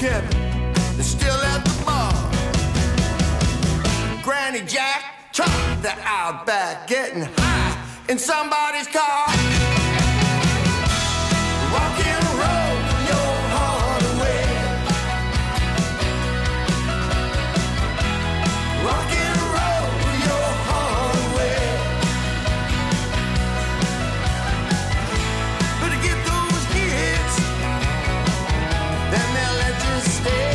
Kip is still at the bar. Granny Jack trucked the Outback, getting high in somebody's car. Rock and roll your heart away. Rock and roll your heart away. Better get those hits, then they'll let you stay.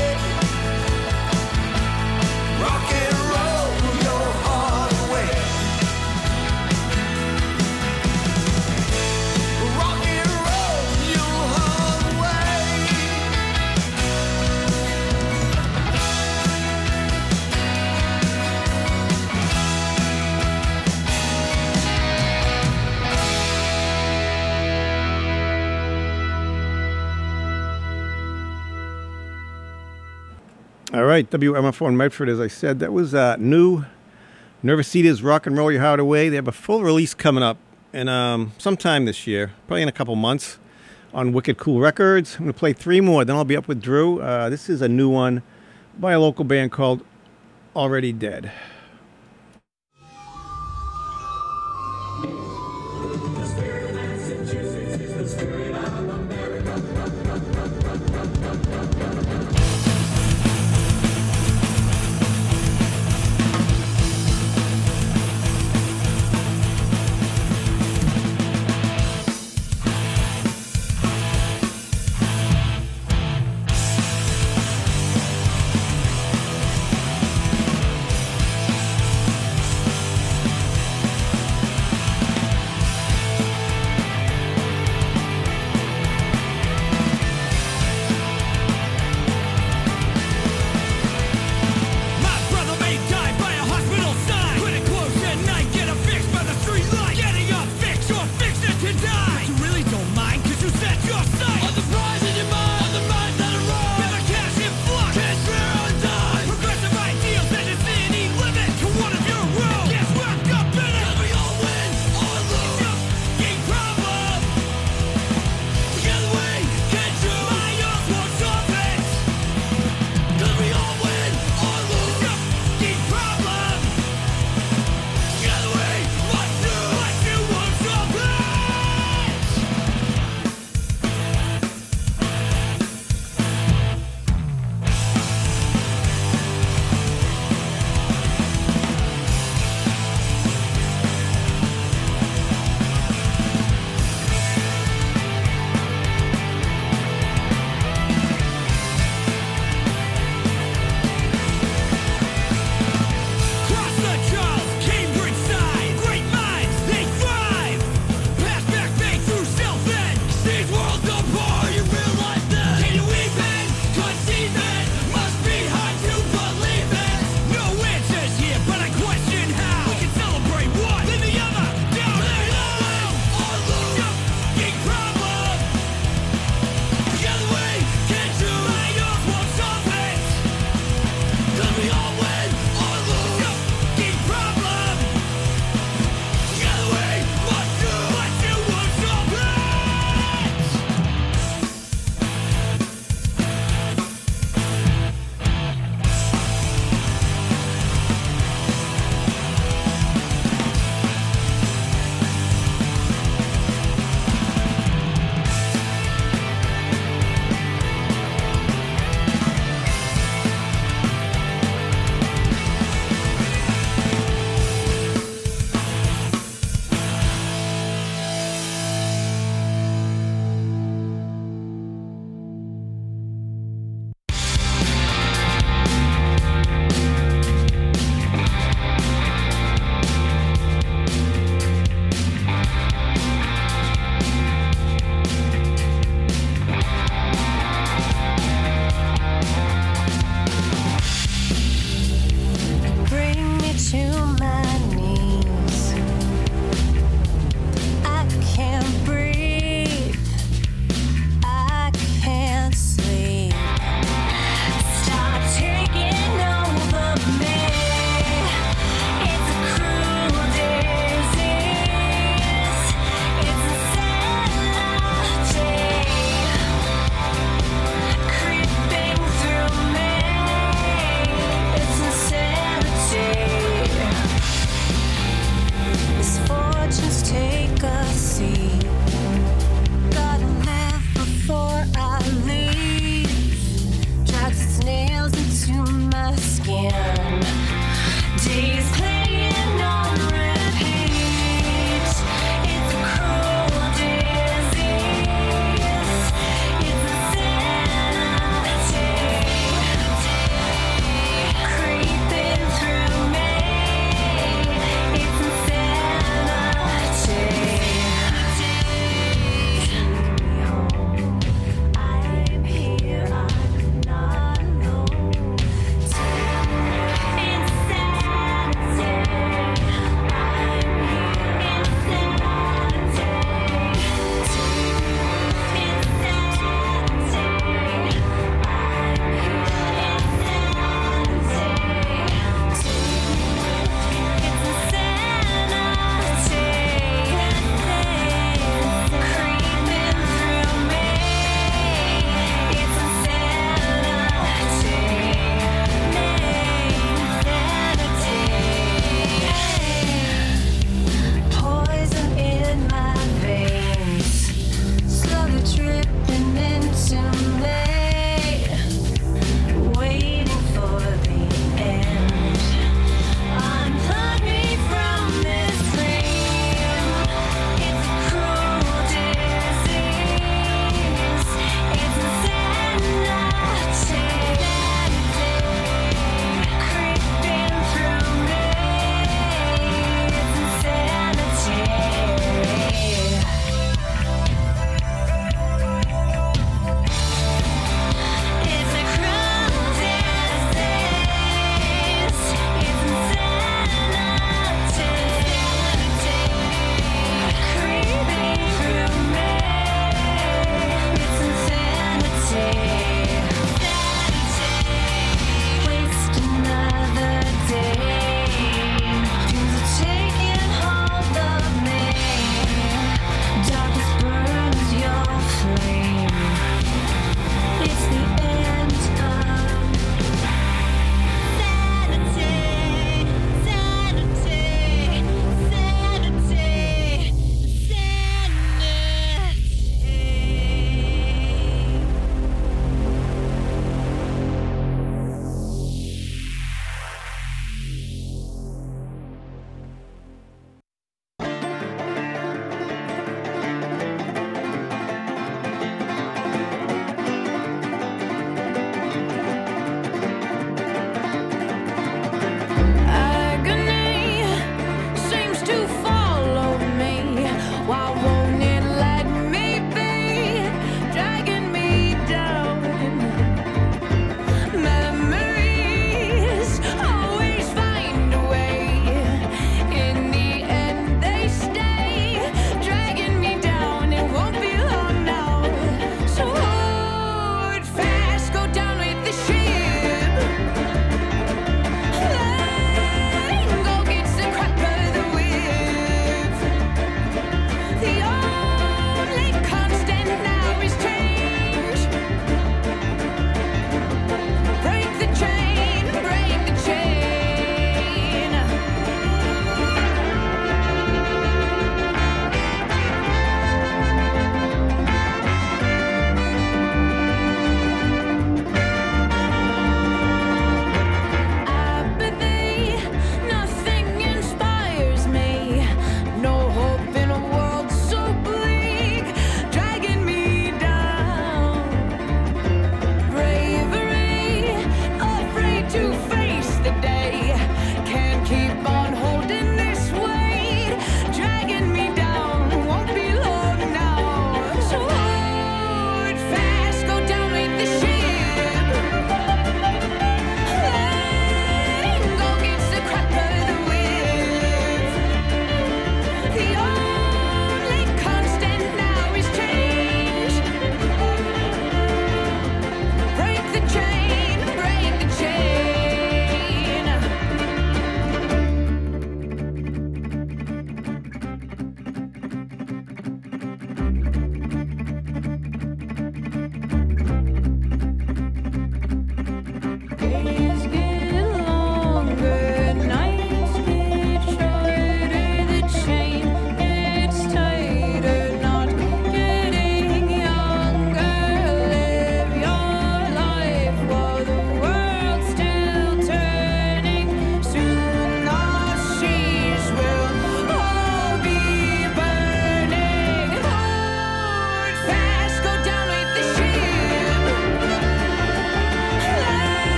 Rock and roll your heart away. Rock and roll your heart away. All right, WMFO in Medford, as I said, that was new Nervous Rock and Roll Your Heart Away. They have a full release coming up in sometime this year, probably in a couple months, on Wicked Cool Records. I'm going to play 3 more, then I'll be up with Drew. This is a new one by a local band called Already Dead. Rock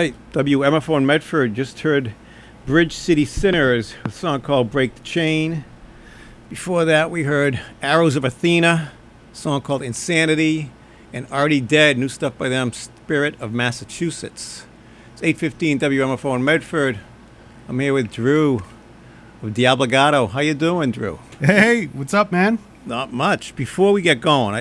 right. WMFO in Medford just heard Bridge City Sinners, a song called Break the Chain. Before that, we heard Arrows of Athena, a song called Insanity, and Already Dead, new stuff by them, Spirit of Massachusetts. It's 8:15 WMFO in Medford. I'm here with Drew of Diablo. How you doing, Drew? Hey, what's up, man? Not much. Before we get going,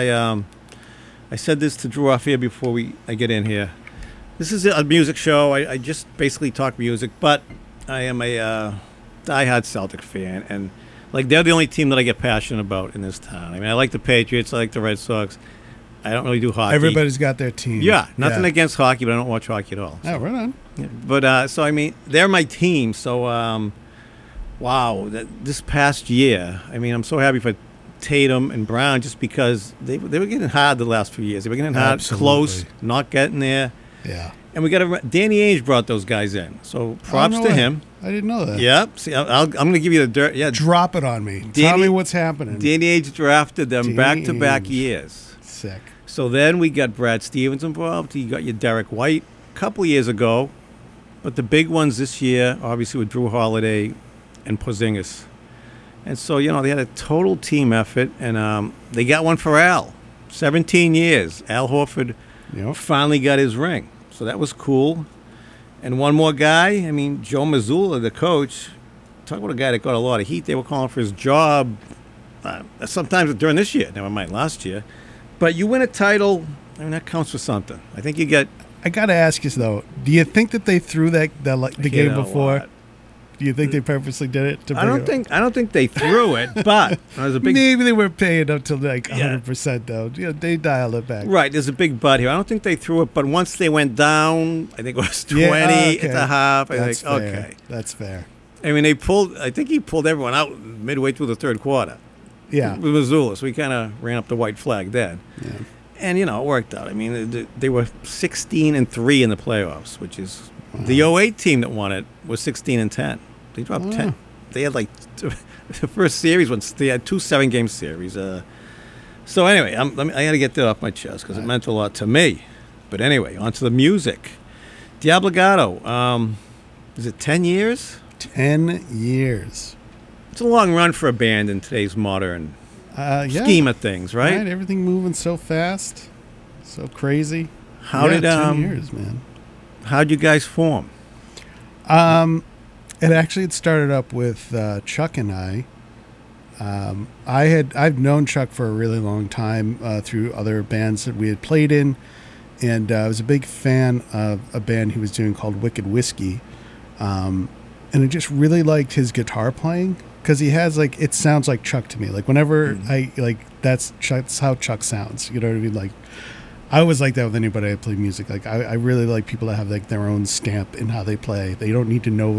I said this to Drew off here before I get in here. This is a music show. I just basically talk music, but I am a diehard Celtic fan, and like they're the only team that I get passionate about in this town. I mean, I like the Patriots, I like the Red Sox. I don't really do hockey. Everybody's got their team. Yeah, nothing against hockey, but I don't watch hockey at all. So. Oh, right on. Yeah. But so I mean, they're my team. So wow, this past year, I mean, I'm so happy for Tatum and Brown just because they were getting hard the last few years. They were getting hard, Absolutely. close, not getting there. Yeah. And we got Danny Ainge brought those guys in, so props to him. I didn't know that. Yep. See, I'm going to give you the dirt. Yeah. Drop it on me. Tell me what's happening. Danny Ainge drafted them back-to-back Ainge. years. Sick. So then we got Brad Stevens involved. You got your Derek White a couple of years ago, but the big ones this year, obviously, with Drew Holiday and Porzingis. And so, you know, they had a total team effort, and they got one for Al. 17 years. Al Horford finally got his ring. So that was cool. And one more guy, I mean, Joe Mazzulla, the coach, talk about a guy that got a lot of heat. They were calling for his job sometimes during this year, never mind last year. But you win a title, I mean, that counts for something. I think you get... I got to ask you, though, do you think that they threw the game before? Do you think they purposely did it? I don't think they threw it, but there's a big... Maybe they were paying up to like 100%, though. You know, they dialed it back. Right, there's a big but here. I don't think they threw it, but once they went down, I think it was 20 at the half. That's fair. Okay. That's fair. I mean, I think he pulled everyone out midway through the third quarter. Yeah. With Mazzulla, so we kind of ran up the white flag then. Yeah. And, you know, it worked out. I mean, they were 16-3 in the playoffs, which is... The 08 team that won it was 16-10. They dropped 10. They had like the first series once they had 2 7-game series. So anyway, I got to get that off my chest because it meant a lot to me. But anyway, on to the music. Diablo. Is it 10 years? 10 years. It's a long run for a band in today's modern scheme of things, right? Everything moving so fast, so crazy. How did 10 years, man? How'd you guys form? It actually had started up with Chuck and I. I've known Chuck for a really long time through other bands that we had played in, and I was a big fan of a band he was doing called Wicked Whiskey, and I just really liked his guitar playing because he has like it sounds like Chuck to me. Like whenever I like that's how Chuck sounds. You know what I mean? Like. I always like that with anybody I play music. Like I really like people that have like their own stamp in how they play. They don't need to know,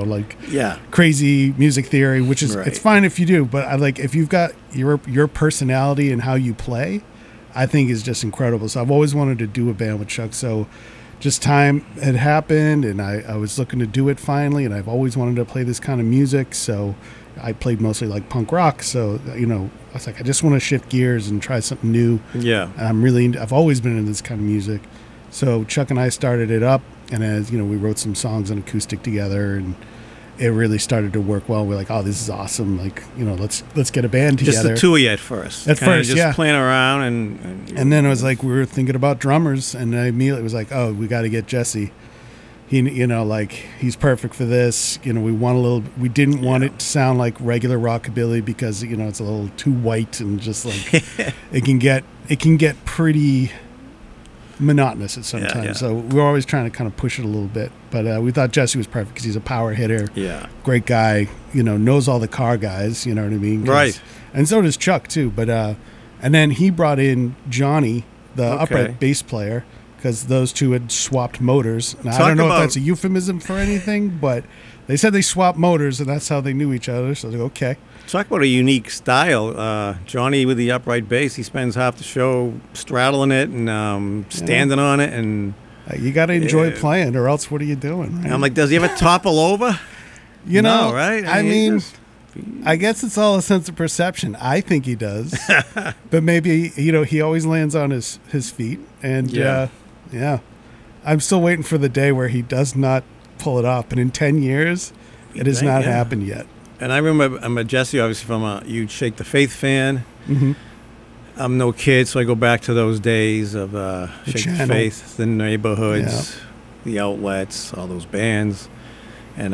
crazy music theory, which is it's fine if you do. But I like if you've got your personality and how you play, I think is just incredible. So I've always wanted to do a band with Chuck. So just time had happened, and I was looking to do it finally. And I've always wanted to play this kind of music. So I played mostly like punk rock. So I was like, I just want to shift gears and try something new. Yeah. And I've always been in this kind of music. So Chuck and I started it up, and as we wrote some songs on acoustic together, and it really started to work well. We're like, oh, this is awesome. Like, let's get a band together. Just the two of you at first. Just playing around and then it was like we were thinking about drummers, and I immediately was like, oh, we got to get Jesse. He, he's perfect for this. We didn't want it to sound like regular rockabilly because it's a little too white and just like it can get pretty monotonous at some time. So we're always trying to kind of push it a little bit. But we thought Jesse was perfect because he's a power hitter. Yeah, great guy. Knows all the car guys. You know what I mean? Right. And so does Chuck too. But and then he brought in Johnny, the upright bass player. Because those two had swapped motors. Now, I don't know if that's a euphemism for anything, but they said they swapped motors, and that's how they knew each other. So I was like, okay. Talk about a unique style. Johnny with the upright bass, he spends half the show straddling it and standing on it. And you got to enjoy playing, or else what are you doing? Right? I'm like, does he ever topple over? No, right? I mean I guess it's all a sense of perception. I think he does. But maybe, he always lands on his feet. And, I'm still waiting for the day where he does not pull it off. And in 10 years, it has not happened yet. And I remember, I'm a Jesse, obviously, from a huge Shake the Faith fan. Mm-hmm. I'm no kid, so I go back to those days of Shake the channel. Faith, the neighborhoods, the outlets, all those bands. And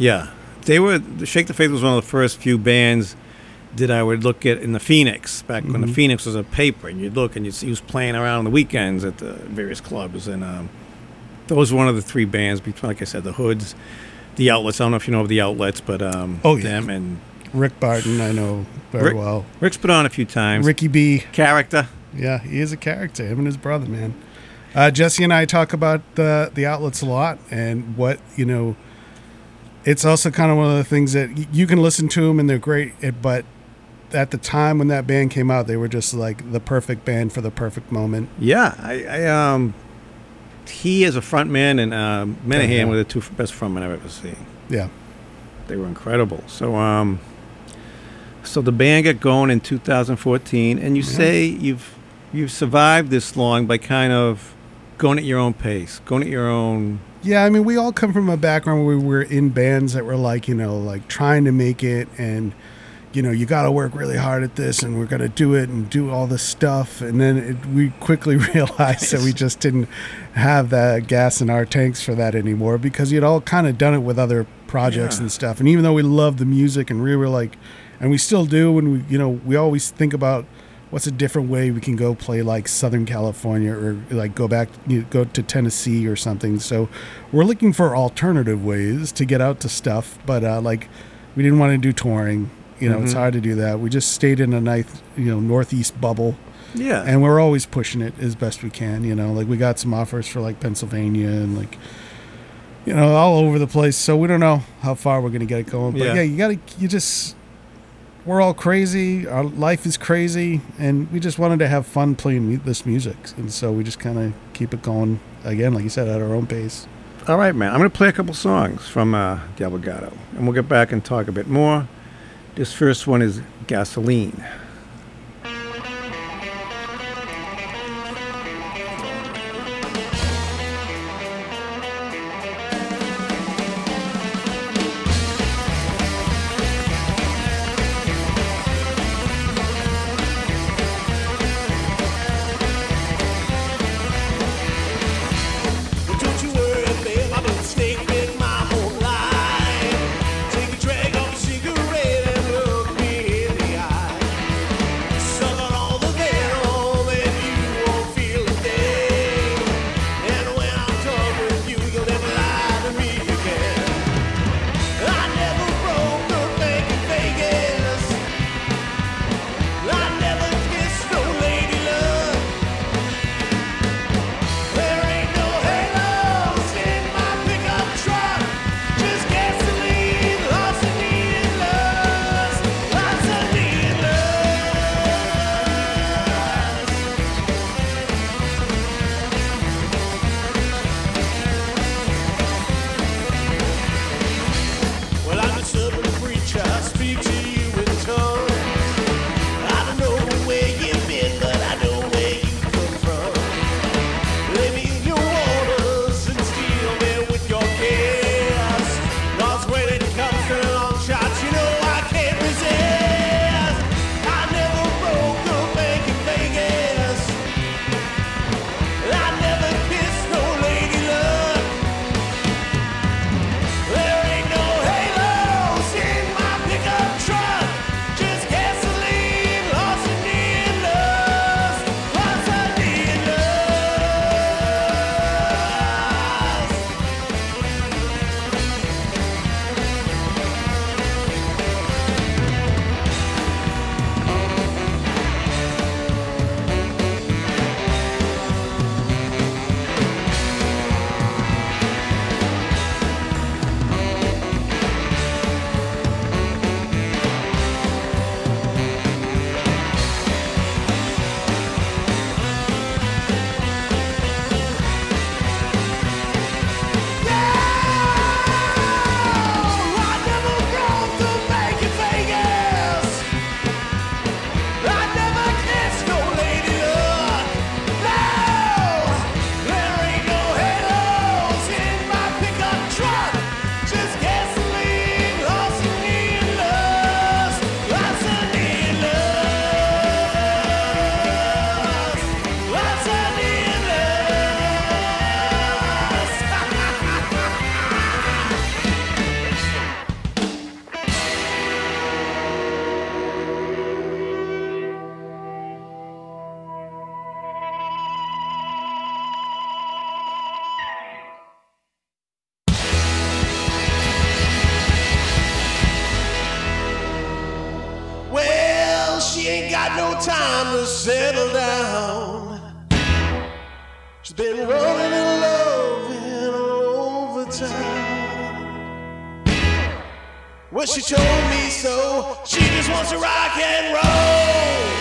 Shake the Faith was one of the first few bands that I would look at in the Phoenix, back when the Phoenix was a paper, and you'd look and you'd see he was playing around on the weekends at the various clubs. And those were one of the three bands, like I said, the Hoods, the Outlets. I don't know if you know of the Outlets, but them and Rick Barton, I know very well. Rick's been on a few times. Ricky B. Character. Yeah, he is a character, him and his brother, man. Jesse and I talk about the Outlets a lot, and what, it's also kind of one of the things that you can listen to them and they're great, but at the time when that band came out, they were just like the perfect band for the perfect moment. Yeah, he is a front man, and Menahan were the two best frontmen I've ever seen. Yeah. They were incredible. So the band got going in 2014, and you say you've survived this long by kind of going at your own pace, going at your own... Yeah, I mean, we all come from a background where we were in bands that were like, like trying to make it, and you got to work really hard at this, and we're going to do it and do all this stuff. And then we quickly realized that we just didn't have that gas in our tanks for that anymore, because you'd all kind of done it with other projects and stuff. And even though we loved the music, and we were like, and we still do, and we always think about what's a different way we can go play like Southern California, or like go to Tennessee or something. So we're looking for alternative ways to get out to stuff, but we didn't want to do touring. It's hard to do that. We just stayed in a nice, Northeast bubble. Yeah. And we're always pushing it as best we can, we got some offers for like Pennsylvania and all over the place. So we don't know how far we're going to get it going. But we're all crazy. Our life is crazy. And we just wanted to have fun playing this music. And so we just kind of keep it going, again, like you said, at our own pace. All right, man. I'm going to play a couple songs from Del Legato, and we'll get back and talk a bit more. This first one is Gasoline. Take a drag of a cigarette and look me in the eye. got no time to settle down. She's been rolling and loving all over town. Well, she told me so. She just wants to rock and roll.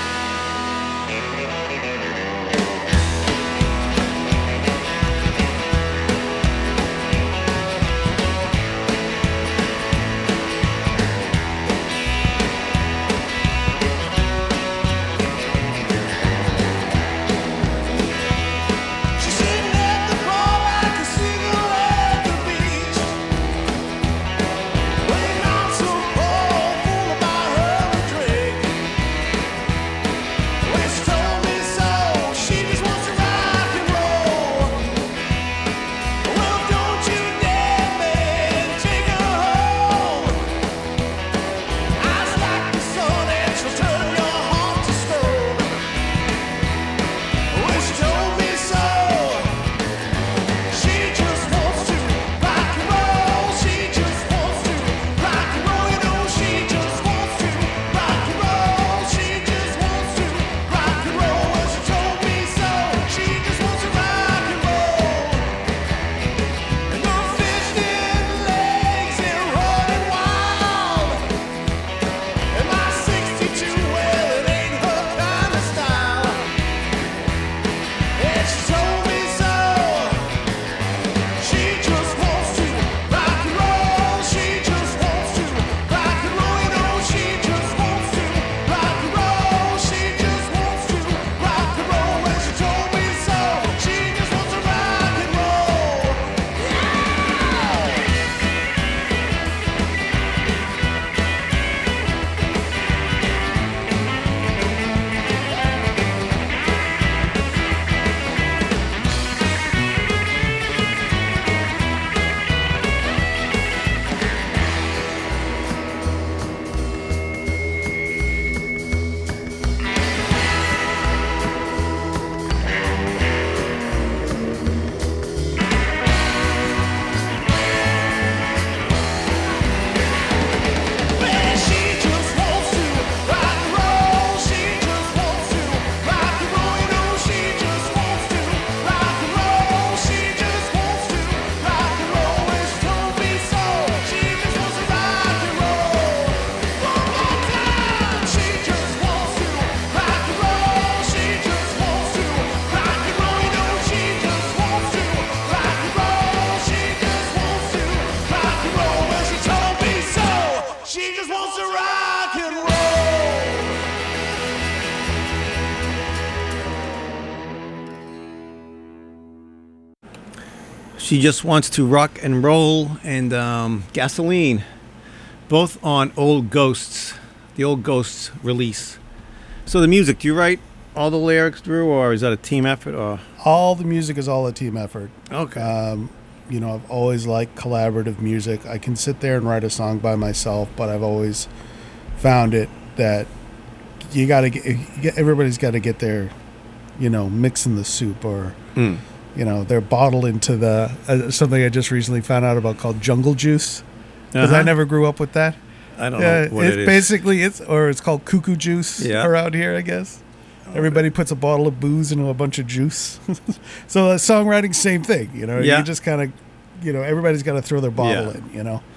She Just Wants to Rock and Roll and Gasoline, both on Old Ghosts, the Old Ghosts release. So the music, do you write all the lyrics, Drew, or is that a team effort? Or all the music is all a team effort. Okay. You know, I've always liked collaborative music. I can sit there and write a song by myself, but I've always found it that you got to get everybody's got to get their, you know, mix in the soup, or you know, they're bottled into the something I just recently found out about called jungle juice, because I never grew up with that. I don't know what it is. Basically, it's called cuckoo juice around here, I guess. Everybody puts a bottle of booze into a bunch of juice. So songwriting, same thing. You know, you just kind of, you know, everybody's got to throw their bottle in. You know,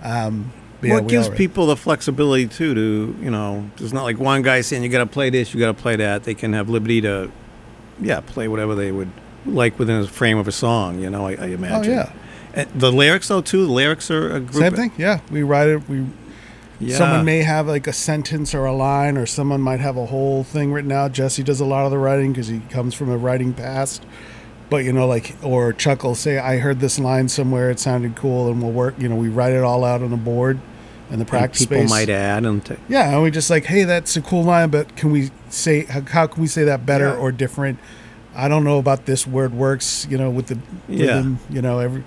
it gives people the flexibility too to, you know, it's not like one guy saying you got to play this, you got to play that. They can have liberty to, play whatever they would like within a frame of a song. You know, I imagine. Oh yeah. And the lyrics though too. The lyrics are a group. Same thing. Yeah, we write it. Someone may have like a sentence or a line, or someone might have a whole thing written out. Jesse does a lot of the writing because he comes from a writing past. But, you know, like, or Chuck will say, I heard this line somewhere, it sounded cool, and we'll work, you know, we write it all out on a board in the practice people space. Might add. And we just like, hey, that's a cool line, but can we say, how can we say that better or different? I don't know about this word works, you know, with the rhythm, you know,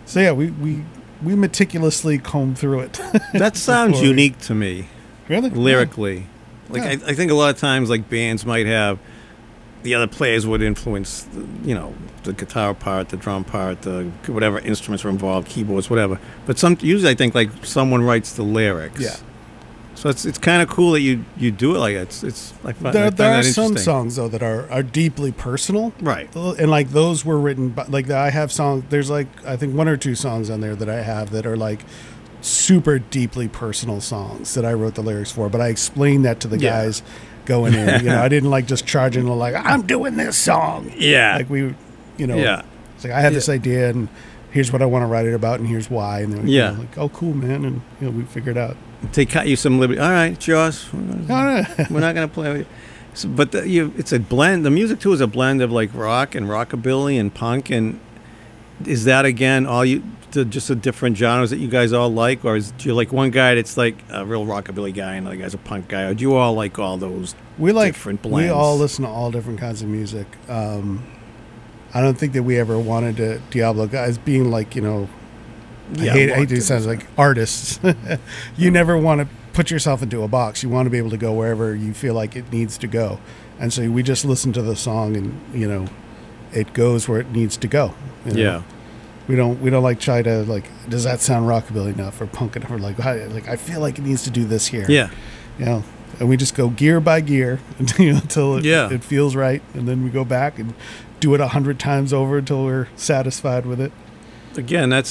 we meticulously comb through it. That sounds unique to me. Really? Lyrically. Like, I think a lot of times, like, bands might have, the other players would influence, you know, the guitar part, the drum part, the whatever instruments are involved, keyboards, whatever. But usually I think, like, someone writes the lyrics. Yeah. So it's kind of cool that you do it like that. It's like I There find that are some interesting. songs though that are deeply personal, Right. And like those were written by, like I have songs. There's like I think 1 or 2 songs on there that I have that are like super deeply personal songs that I wrote the lyrics for. But I explained that to the Yeah. guys going in. You know, I didn't like just charging like I'm doing this song. Yeah. Like we, you know, Yeah. it's like I have this idea and here's what I want to write it about and here's why. And then we Yeah. like, oh cool man, and you know we figured out. They cut you some liberty. All right, it's yours. No. We're not going to play with you. So, but it's a blend. The music too is a blend of like rock and rockabilly and punk. And is that again just the different genres that you guys all like, or do you like one guy that's like a real rockabilly guy and another guy's a punk guy, or do you all like all those We like different blends? we all listen to all different kinds of music. I don't think that we ever wanted to Diablo guys being like, you know, Yeah, I hate locked to in. sound like artists. You never want to put yourself into a box. You want to be able to go wherever you feel like it needs to go. And so we just listen to the song and, you know, it goes where it needs to go. You know? Yeah. We don't like try to like, does that sound rockabilly enough or punk enough? Or like I feel like it needs to do this here. Yeah. You know, and we just go gear by gear until Yeah. it feels right. And then we go back and do it 100 times over until we're satisfied with it. Again, that's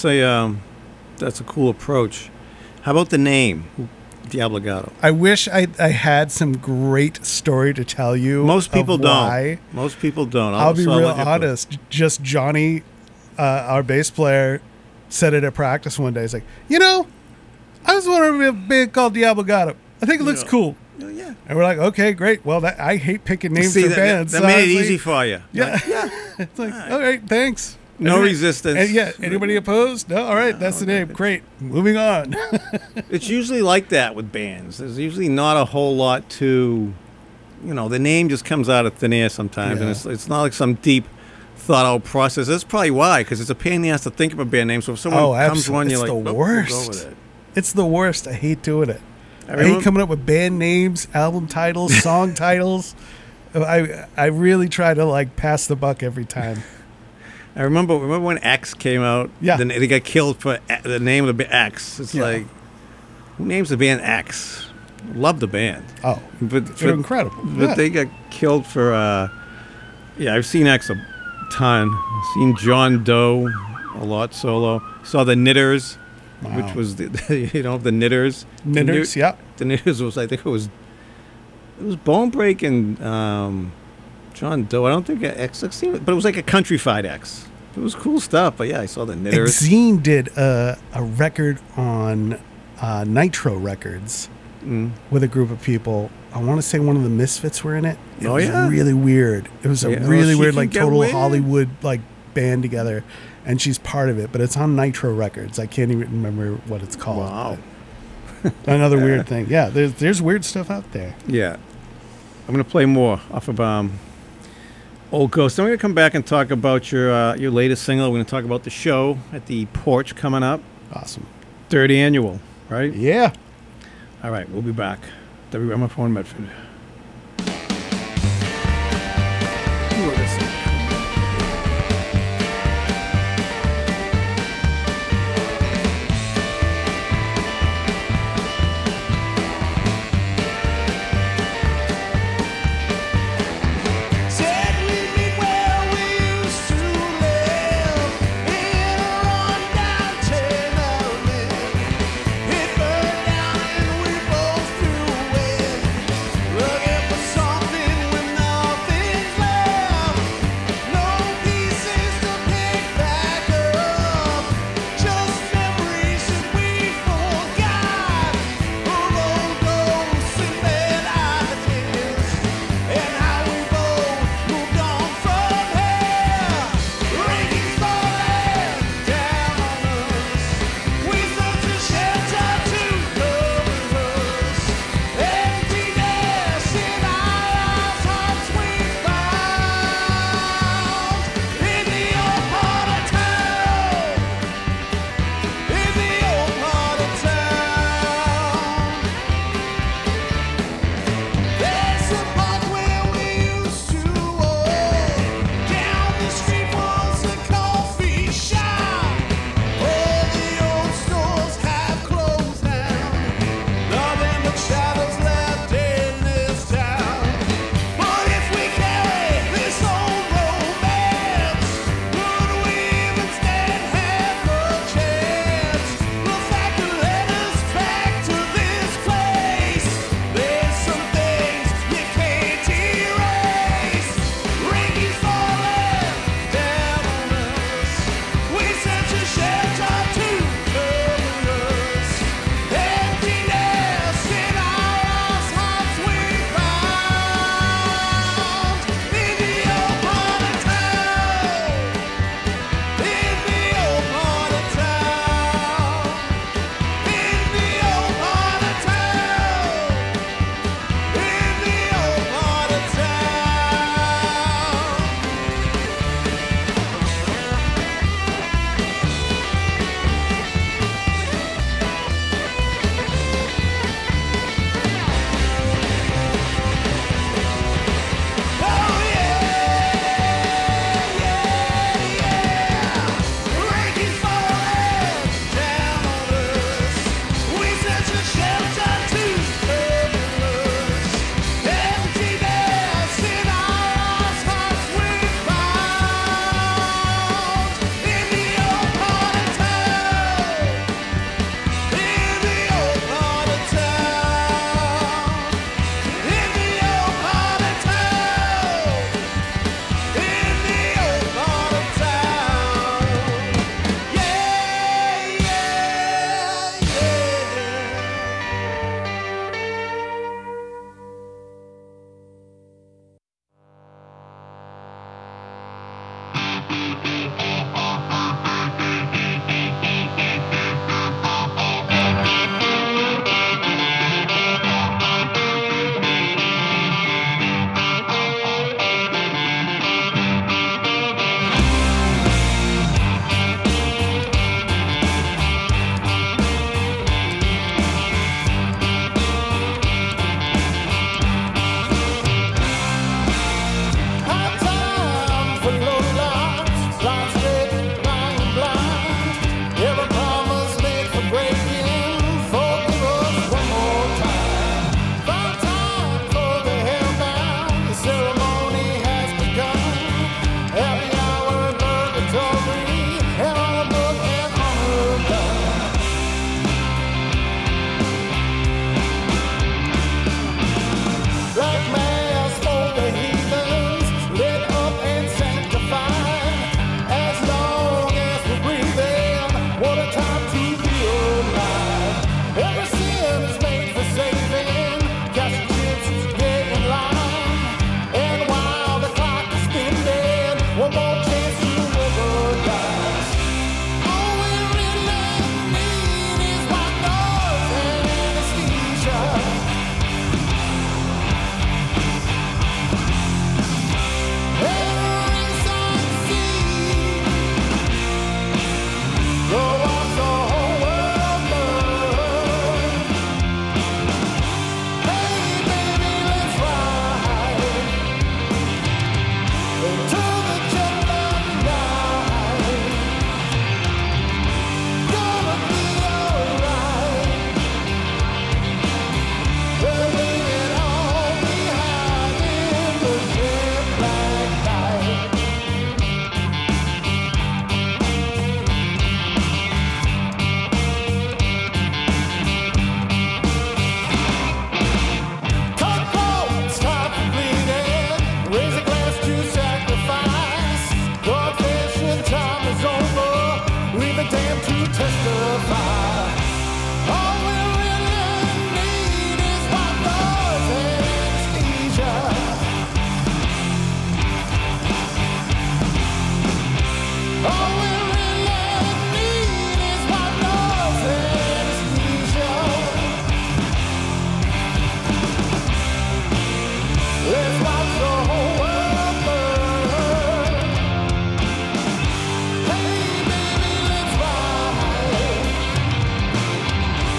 a cool approach. How about the name, Diablo Gato? I wish I had some great story to tell you. Most people of don't. why. Most people don't. I'll be so real let you put- honest. Just Johnny, our bass player, said it at practice one day. He's like, you know, I was wondering if a band called Diablo Gato. I think it looks Yeah. cool. Oh, yeah. And we're like, okay, great. Well, I hate picking names See, for that bands. that so I made it was like, easy for you. Yeah. It's like, all right, thanks. No Anybody- resistance. And yeah, anybody opposed? No, all right, that's the name. Great. Moving on. It's usually like that with bands. There's usually not a whole lot to, the name just comes out of thin air sometimes, and Yeah. it's not like some deep thought out process. That's probably why, because it's a pain in the ass to think of a band name. So if someone comes one, you're like, It's the "Oh, worst. we'll go with it." It's the worst. I hate doing it. I remember- hate coming up with band names, album titles, song titles. I really try to like pass the buck every time. I remember when X came out. Yeah. Then they got killed for the name of the X. It's Yeah. like, who names the band X? Love the band, Oh, but they're incredible. But Yeah. they got killed for. I've seen X a ton. I've seen John Doe a lot solo. Saw the Knitters, Wow. which was the Knitters. Knitters, yeah. The Knitters was, I think it was Bone Break and John Doe. I don't think X. I've seen it, but it was like a countrified X. It was cool stuff. But yeah, I saw the Knitters. Exene did a record on Nitro Records with a group of people. I want to say one of the Misfits were in it. It Oh, was yeah? really weird. It was a Yeah, well, really she weird, can like get total weird. Hollywood like band together, and she's part of it. But it's on Nitro Records. I can't even remember what it's called. Wow. but Another weird thing. Yeah, there's weird stuff out there. Yeah. I'm going to play more off of Old Ghost. Then we're going to come back and talk about your latest single. We're going to talk about the show at the Porch coming up. Awesome. Third annual, right? Yeah. All right, we'll be back. WMFO Medford. Said we'd meet where we used to live in a rundown tenement. It burned down and we both threw in, looking for something with nothing left.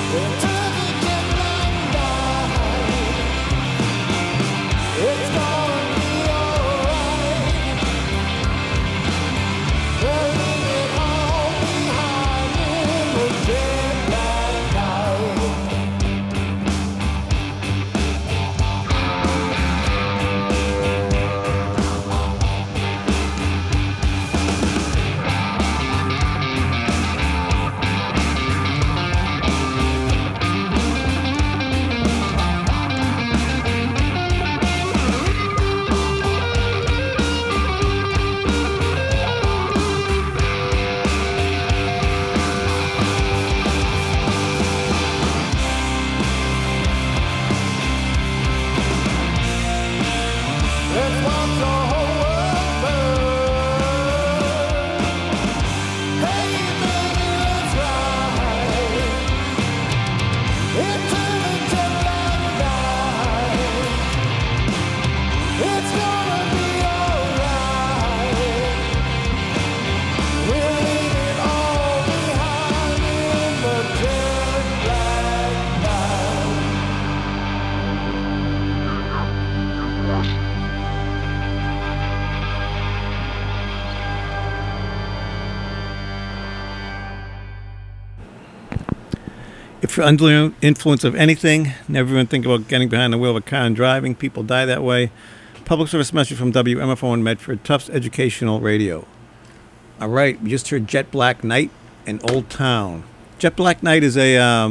If you're under the influence of anything, never even think about getting behind the wheel of a car and driving. People die that way. Public service message from WMFO in Medford, Tufts Educational Radio. All right, we just heard Jet Black Night in Old Town. Jet Black Night is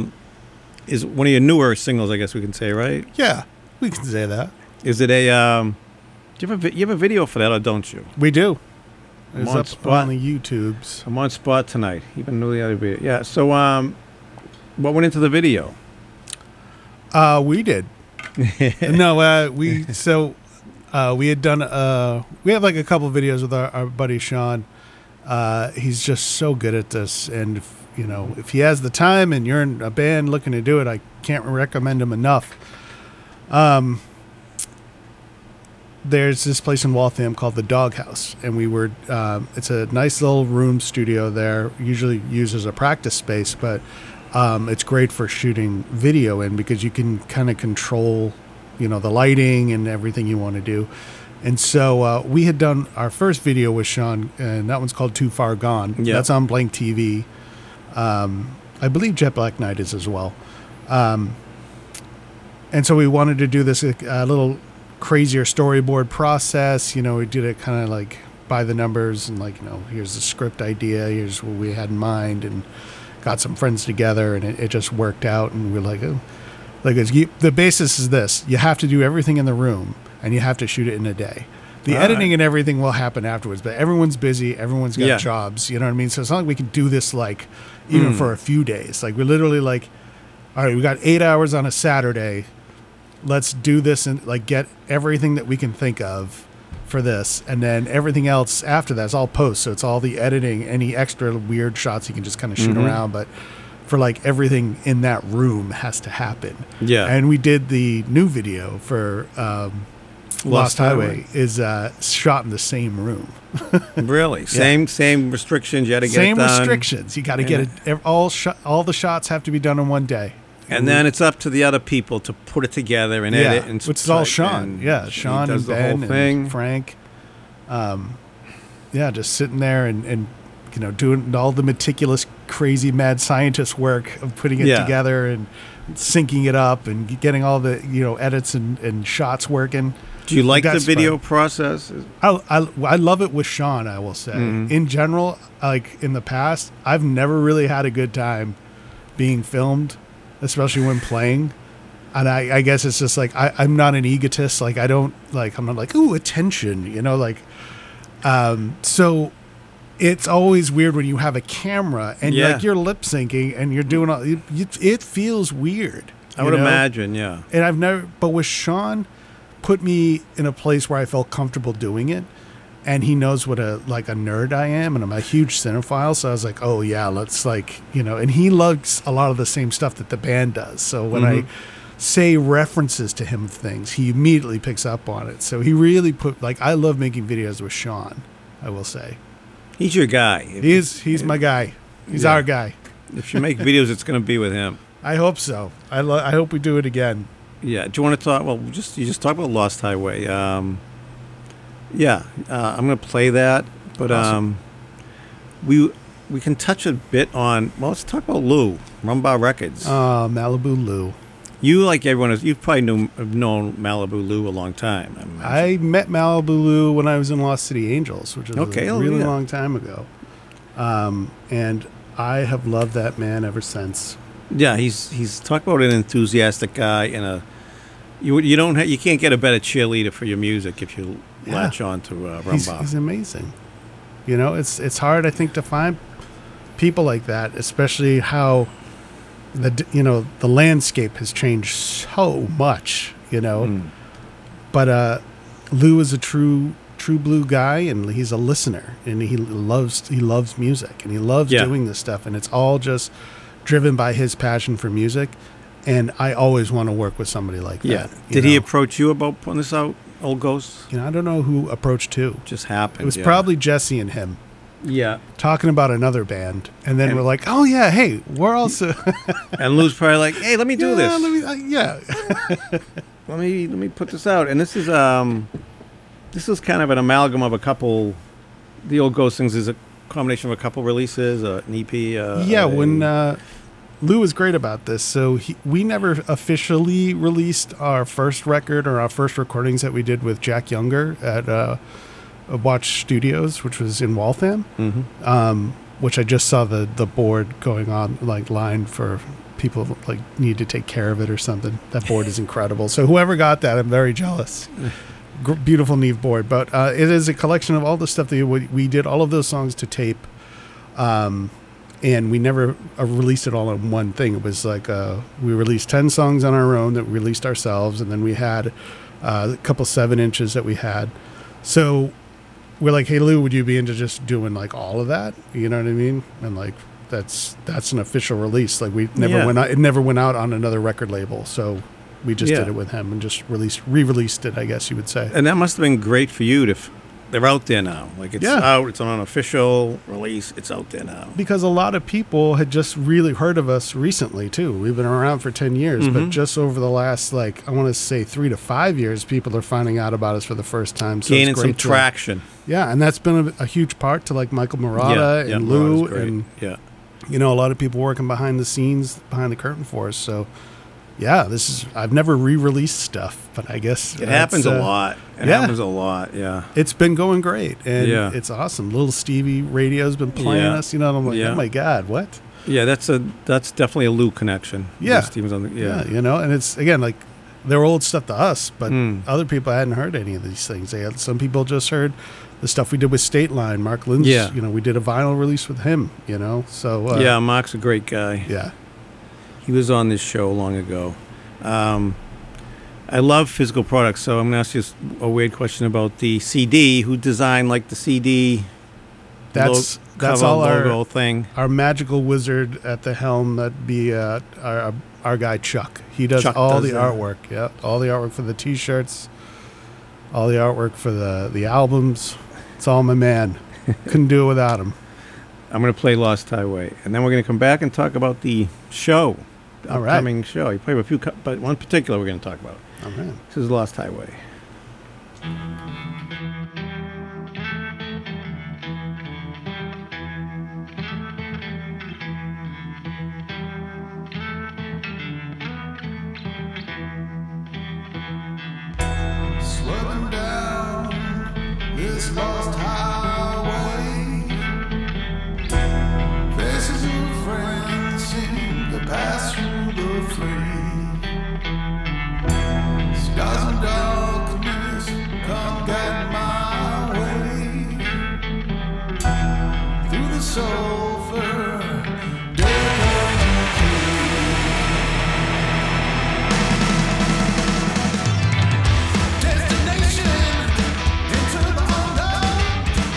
is one of your newer singles, I guess we can say, right? Yeah, we can say that. Is it a do you have a video for that, or don't you? We do. It's on up spot. on the YouTubes. I'm on spot tonight. Even knew the other video. Yeah. So what went into the video? We did. No, we had done we have like a couple videos with our buddy Sean. He's just so good at this, and if he has the time and you're in a band looking to do it, I can't recommend him enough. There's this place in Waltham called the Doghouse, and we were it's a nice little room studio there, usually used as a practice space, but it's great for shooting video in because you can kind of control the lighting and everything you want to do. And so we had done our first video with Sean, and that one's called Too Far Gone. Yep. That's on Blank TV. I believe Jet Black Night is as well. And so we wanted to do this a little crazier storyboard process. We did it kind of like by the numbers and here's the script idea, here's what we had in mind, and got some friends together, and it just worked out. And we're like, the basis is this: you have to do everything in the room, and you have to shoot it in a day. The editing and everything will happen afterwards, but everyone's busy, everyone's got jobs, you know what I mean? So it's not like we can do this even for a few days. We're literally all right, we got 8 hours on a Saturday, let's do this and get everything that we can think of for this, and then everything else after that's all post. So it's all the editing, any extra weird shots you can just kind of shoot around, but for everything in that room has to happen. Yeah. And we did the new video for Lost Highway is shot in the same room. Really? Yeah. Same restrictions. You had to get Same it done. restrictions. You got to get it. All the shots have to be done in one day. And then it's up to the other people to put it together and edit. And which is all Sean. Yeah, Sean and Ben and Frank. Just sitting there and doing all the meticulous, crazy, mad scientist work of putting it together and syncing it up and getting all the edits and shots working. Do you like the video process? I love it with Sean, I will say. In general, in the past, I've never really had a good time being filmed, especially when playing. And I guess it's just I'm not an egotist. I don't I'm not ooh, attention, so it's always weird when you have a camera and you're lip syncing and you're doing all it feels weird. I would imagine, yeah. And but with Sean, put me in a place where I felt comfortable doing it, and he knows what a nerd I am, and I'm a huge cinephile, so I was like, oh yeah, let's and he loves a lot of the same stuff that the band does. So when I say references to him of things, he immediately picks up on it. So he really I love making videos with Sean, I will say. He's your guy. He's my guy. He's our guy. If you make videos, it's going to be with him. I hope so. I hope we do it again. Yeah. Do you want to talk? Well, you just talked about Lost Highway. I'm going to play that, but Awesome. we can touch a bit on. Well, let's talk about Lou, Rumbar Records. Malibu Lou. You, like everyone else, you've probably have known Malibu Lou a long time. I imagine. I met Malibu Lou when I was in Lost City Angels, which was a really yeah. long time ago. And I have loved that man ever since. Yeah, he's talk about an enthusiastic guy and you can't get a better cheerleader for your music if you latch on to Rumbar. He's amazing. You know, it's hard, I think, to find people like that, especially how the landscape has changed so much. You know, but Lou is a true blue guy, and he's a listener, and he loves music, and he loves doing this stuff, and it's all just driven by his passion for music. And I always want to work with somebody like that. Did he approach you about putting this out, Old Ghosts? You know, I don't know who approached who. Just happened. It was probably Jesse and him. Yeah. Talking about another band, and then we're like, "Oh yeah, hey, we're also." And Lou's probably like, "Hey, let me do this. Let me put this out." And this is kind of an amalgam of a couple. The Old Ghost Things is a combination of a couple releases, an EP. When Lou was great about this. So we never officially released our first record or our first recordings that we did with Jack Younger at Watch Studios, which was in Waltham, which I just saw the board going on, like line for people like need to take care of it or something. That board is incredible. So whoever got that, I'm very jealous. Beautiful Neve board. But it is a collection of all the stuff that we did, all of those songs to tape. And we never released it all in one thing. It was like we released 10 songs on our own that we released ourselves, and then we had a couple 7-inches that we had. So we're like, "Hey Lou, would you be into just doing like all of that?" You know what I mean? And like that's an official release. Like we never went out. It never went out on another record label. So we just did it with him and just re-released it, I guess you would say. And that must have been great for you they're out there now. Like it's out. It's on an official release. It's out there now. Because a lot of people had just really heard of us recently too. We've been around for 10 years, but just over the last, like, I want to say 3 to 5 years, people are finding out about us for the first time. So gaining it's some great traction. Yeah, and that's been a huge part to like Michael Murata and Lou and you know, a lot of people working behind the scenes, behind the curtain for us. So yeah, I've never re-released stuff, but I guess it happens a lot. It happens a lot, yeah. It's been going great, and it's awesome. Little Stevie Radio's been playing us, you know, and I'm like, oh my God, what? Yeah, that's definitely a Lou connection. Yeah. Steven's on you know, and it's, again, like, they're old stuff to us, but other people hadn't heard any of these things. Some people just heard the stuff we did with State Line, Mark Lynch. Yeah. You know, we did a vinyl release with him, you know, so. Yeah, Mark's a great guy. Yeah. He was on this show long ago. I love physical products, so I'm going to ask you a weird question about the CD. Who designed, like, the CD that's all logo thing? Our magical wizard at the helm, that'd be our guy Chuck. He does all the artwork. Yeah, all the artwork for the T-shirts, all the artwork for the albums. It's all my man. Couldn't do it without him. I'm going to play Lost Highway, and then we're going to come back and talk about the show. All right. Upcoming show. You played a few, but one particular we're going to talk about. All right. This is Lost Highway. Swerving down this lost highway, faces of friends seem to pass through the flame. Stars and darkness come guide my way through the sulfur. Destination into the unknown.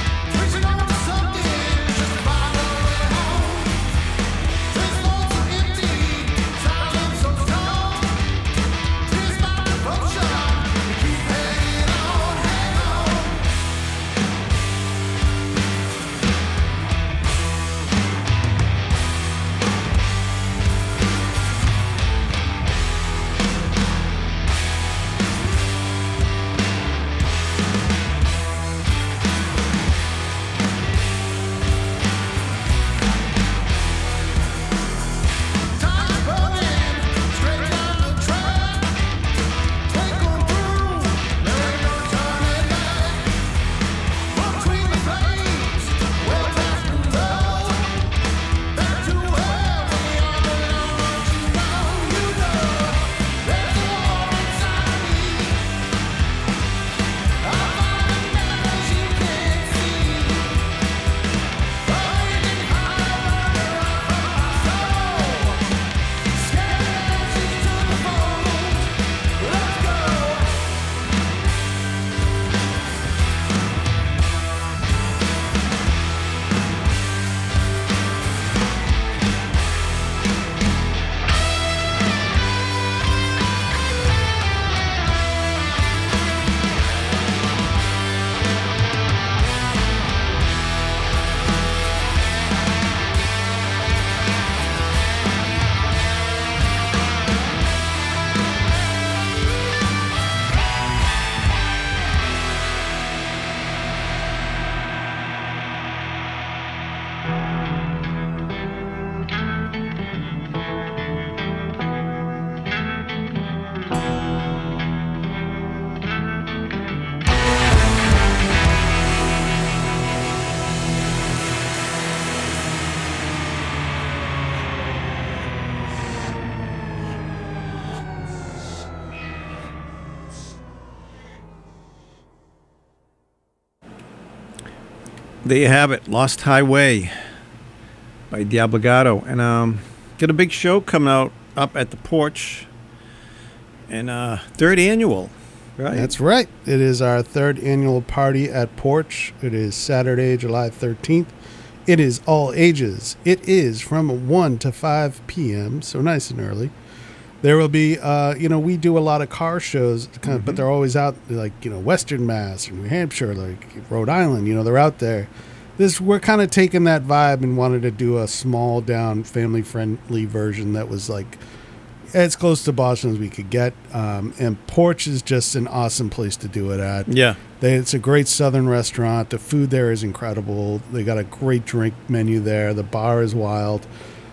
there you have it, Lost Highway by Diablo Gatto. And got a big show coming up at the Porch. And third annual, right? That's right. It is our third annual party at Porch. It is Saturday, July 13th. It is all ages. It is from 1 to 5 p.m., so nice and early. There will be, we do a lot of car shows, but they're always out, like, Western Mass or New Hampshire, like Rhode Island, they're out there. We're kind of taking that vibe and wanted to do a small down, family-friendly version that was, like, as close to Boston as we could get. And Porch is just an awesome place to do it at. Yeah. It's a great Southern restaurant. The food there is incredible. They got a great drink menu there. The bar is wild.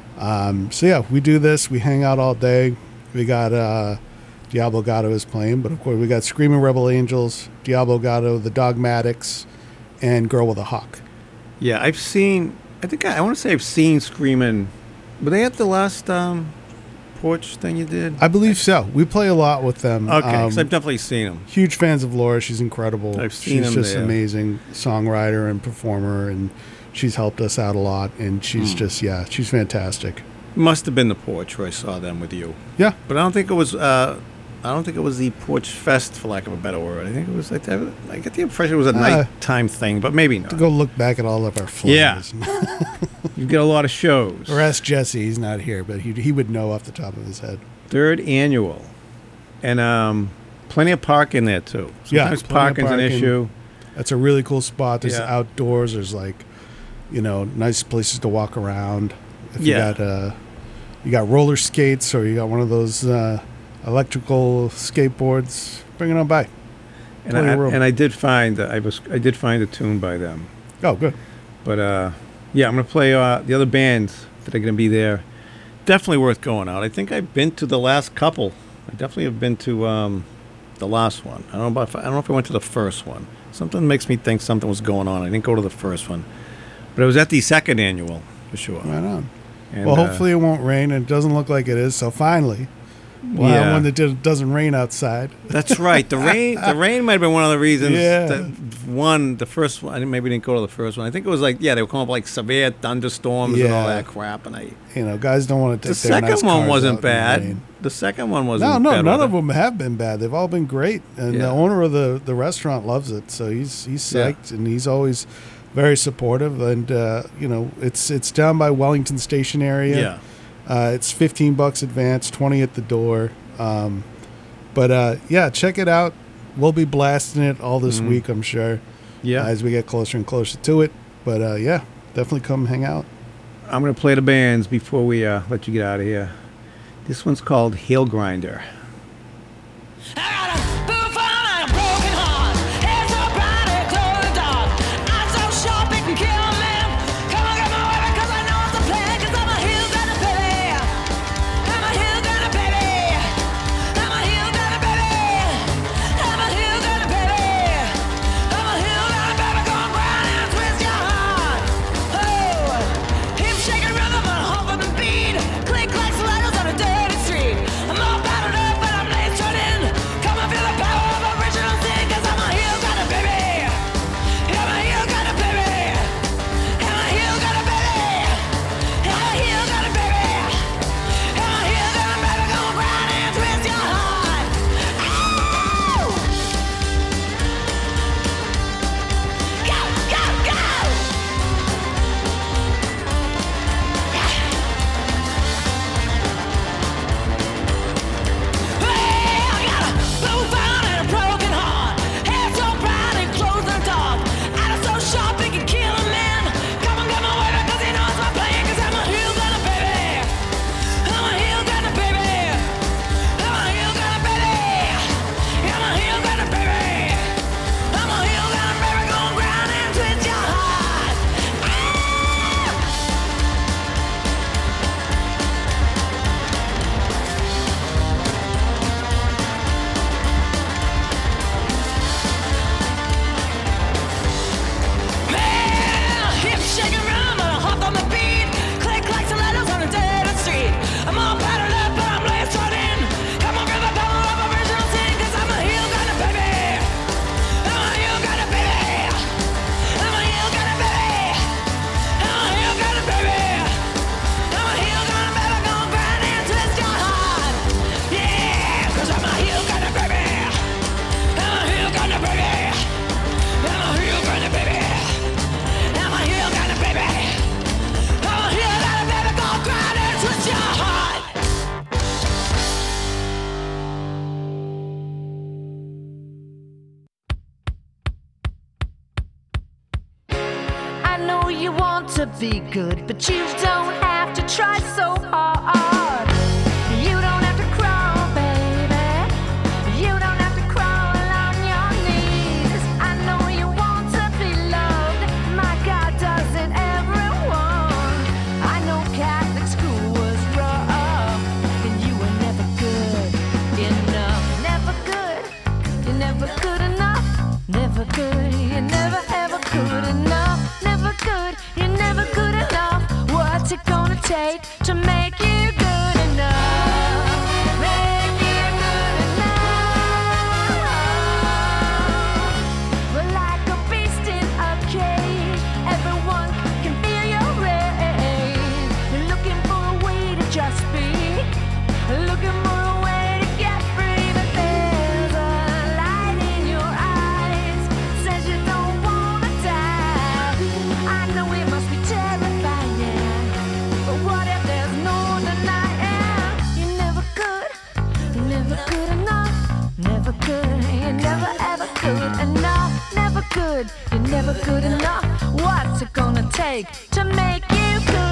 We do this. We hang out all day. We got Diablo Gatto is playing, but of course we got Screaming Rebel Angels, Diablo Gatto, The Dogmatics, and Girl with a Hawk. Yeah, I want to say I've seen Screaming. Were they at the last Porch thing you did? I believe so. We play a lot with them. Okay, because I've definitely seen them. Huge fans of Laura. She's incredible. I've seen She's them just there. amazing songwriter and performer, and she's helped us out a lot, and she's she's fantastic. Must have been the Porch where I saw them with you. Yeah. But I don't think it was. I don't think it was the Porch Fest, for lack of a better word. I think it was. I get the impression it was a nighttime thing, but maybe not. To go look back at all of our flyers. Yeah. You've got a lot of shows. Or ask Jesse. He's not here, but he would know off the top of his head. Third annual, and plenty of parking there too. Sometimes parking's an issue. That's a really cool spot. There's Yeah. outdoors. There's nice places to walk around. If you got roller skates or you got one of those electrical skateboards, bring it on by. And I did find I did find a tune by them. Oh, good. But I'm gonna play the other bands that are gonna be there. Definitely worth going out. I think I've been to the last couple. I definitely have been to the last one. I don't know if I went to the first one. Something makes me think something was going on. I didn't go to the first one, but it was at the second annual for sure. Right on. And, well, hopefully it won't rain, and it doesn't look like it is. So finally, we'll have one that doesn't rain outside. That's right. The rain might have been one of the reasons Yeah. the first one. I maybe didn't go to the first one. I think it was like, they were coming up like severe thunderstorms and all that crap. And Guys don't want to the take their nice second one cars wasn't out in the bad. rain. The second one wasn't No, bad. none of them have been bad. They've all been great, and the Yeah. owner of the restaurant loves it. So he's psyched, and he's always very supportive. And it's down by Wellington Station area. Yeah. It's $15 advance, 20 at the door. Check it out. We'll be blasting it all this week, I'm sure. Yeah. As we get closer and closer to it. But definitely come hang out. I'm going to play the bands before we let you get out of here. This one's called Hail Grinder. I got a boof on and a broken heart. Head so bright it glow in the dark. Eyes so sharp it can kill a man. Come on, get my way because I know it's a plan. 'Cause I'm a hillbilly baby. I'm a hillbilly baby. I'm a hillbilly baby. I'm a hillbilly baby. I'm a hillbilly baby. Gonna grind and twist your heart. Oh, hip shaking rhythm and humping the beat. Click clacks letters on a dirty street. I'm all battered up. you want to be good, but you don't have to try so hard. You don't have to crawl, baby. You don't have to crawl on your knees. I know you want to be loved. My God does it, everyone. I know Catholic school was rough, and you were never good enough. Never good. You're never good enough. Never good. You're never ever good enough. Never good. You're never good enough. What's it gonna take to make you good enough? Make you good enough. Well, like a beast in a cage, everyone can feel your rage. You're looking for a way to just be, looking for a way to get free. But there's a light in your eyes, says you don't wanna die. I know it must be terrifying, but what if there's no denying? You're never good, you're never good enough. Never good, you're never ever good enough. Never good, you're never good enough. What's it gonna take to make you good